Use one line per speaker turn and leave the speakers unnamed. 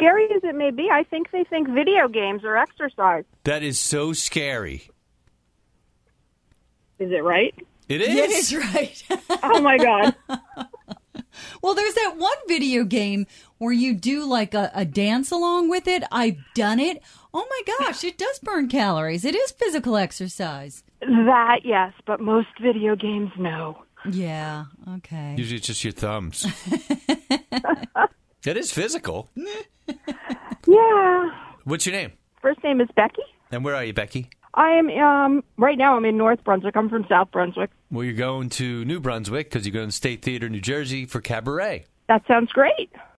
scary as it may be, I think they think video games are exercise.
That is so scary.
Is it right?
It is.
It is right.
Oh, my God.
Well, there's that one video game where you do like a dance along with it. I've done it. Oh, my gosh, it does burn calories. It is physical exercise.
That, yes, but most video games, no.
Yeah, okay.
Usually it's just your thumbs. It is physical.
Yeah.
What's your name?
First name is Becky.
And where are you, Becky?
I am, right now I'm in North Brunswick. I'm from South Brunswick.
Well, you're going to New Brunswick because you're going to State Theater, New Jersey for Cabaret.
That sounds great.